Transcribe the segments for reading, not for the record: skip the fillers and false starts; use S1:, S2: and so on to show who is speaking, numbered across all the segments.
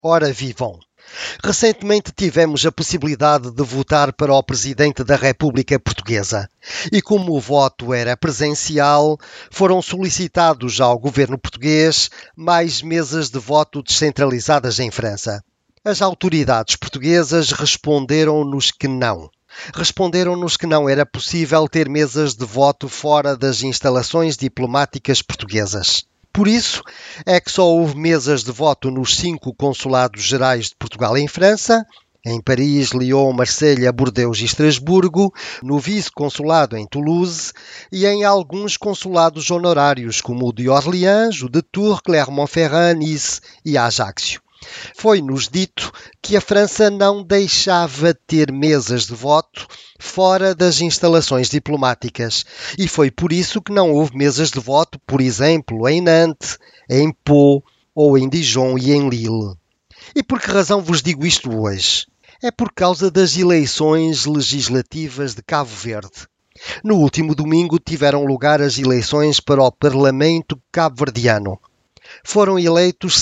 S1: Ora vivam! Recentemente tivemos a possibilidade de votar para o Presidente da República Portuguesa e, como o voto era presencial, foram solicitados ao governo português mais mesas de voto descentralizadas em França. As autoridades portuguesas responderam-nos que não. Responderam-nos que não era possível ter mesas de voto fora das instalações diplomáticas portuguesas. Por isso é que só houve mesas de voto nos 5 consulados gerais de Portugal em França, em Paris, Lyon, Marselha, Bordeaux e Estrasburgo, no vice-consulado em Toulouse e em alguns consulados honorários, como o de Orleans, o de Tours, Clermont-Ferrand, Nice e Ajaccio. Foi-nos dito que a França não deixava ter mesas de voto fora das instalações diplomáticas e foi por isso que não houve mesas de voto, por exemplo, em Nantes, em Pau ou em Dijon e em Lille. E por que razão vos digo isto hoje? É por causa das eleições legislativas de Cabo Verde. No último domingo tiveram lugar as eleições para o Parlamento cabo-verdiano. Foram eleitos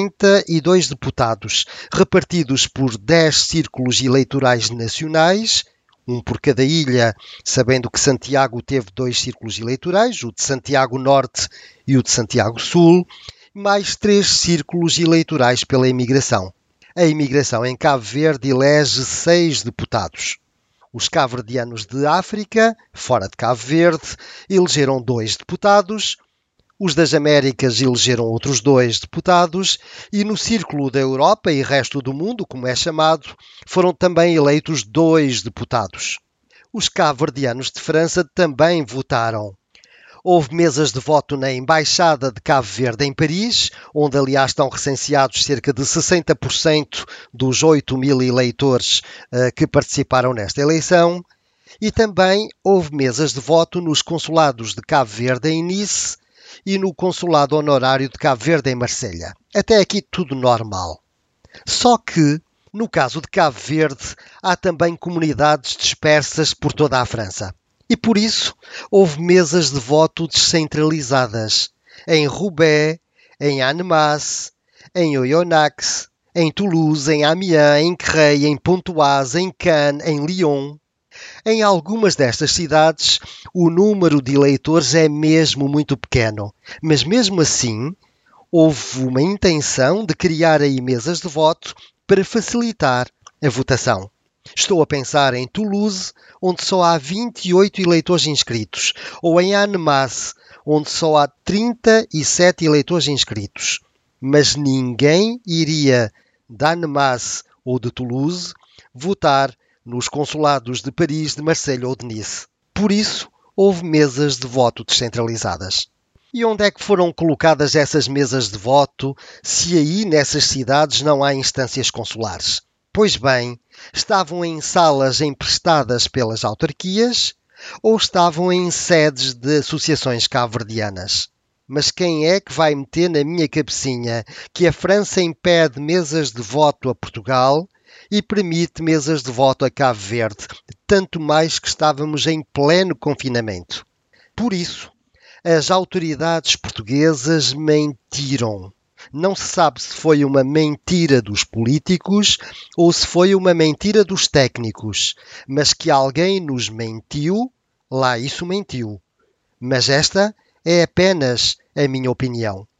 S1: 72 deputados, repartidos por 10 círculos eleitorais nacionais, um por cada ilha, sabendo que Santiago teve 2 círculos eleitorais, o de Santiago Norte e o de Santiago Sul, mais 3 círculos eleitorais pela imigração. A imigração em Cabo Verde elege 6 deputados. Os cabo-verdianos de África, fora de Cabo Verde, elegeram 2 deputados. Os das Américas elegeram outros 2 deputados e no Círculo da Europa e resto do mundo, como é chamado, foram também eleitos 2 deputados. Os cabo-verdianos de França também votaram. Houve mesas de voto na Embaixada de Cabo Verde em Paris, onde aliás estão recenseados cerca de 60% dos 8.000 eleitores que participaram nesta eleição. E também houve mesas de voto nos consulados de Cabo Verde em Nice e no Consulado Honorário de Cabo Verde em Marselha. Até aqui tudo normal. Só que, no caso de Cabo Verde, há também comunidades dispersas por toda a França. E por isso, houve mesas de voto descentralizadas em Roubaix, em Annemasse, em Oyonnax, em Toulouse, em Amiens, em Creil, em Pontoise, em Cannes, em Lyon. Em algumas destas cidades, o número de eleitores é mesmo muito pequeno, mas mesmo assim, houve uma intenção de criar aí mesas de voto para facilitar a votação. Estou a pensar em Toulouse, onde só há 28 eleitores inscritos, ou em Annemasse, onde só há 37 eleitores inscritos. Mas ninguém iria de Annemasse ou de Toulouse votar nos consulados de Paris, de Marselha ou de Nice. Por isso, houve mesas de voto descentralizadas. E onde é que foram colocadas essas mesas de voto, se aí nessas cidades não há instâncias consulares? Pois bem, estavam em salas emprestadas pelas autarquias ou estavam em sedes de associações cabo-verdianas. Mas quem é que vai meter na minha cabecinha que a França impede mesas de voto a Portugal e permite mesas de voto a Cabo Verde, tanto mais que estávamos em pleno confinamento? Por isso, as autoridades portuguesas mentiram. Não se sabe se foi uma mentira dos políticos ou se foi uma mentira dos técnicos, mas que alguém nos mentiu, lá isso mentiu. Mas esta é apenas a minha opinião.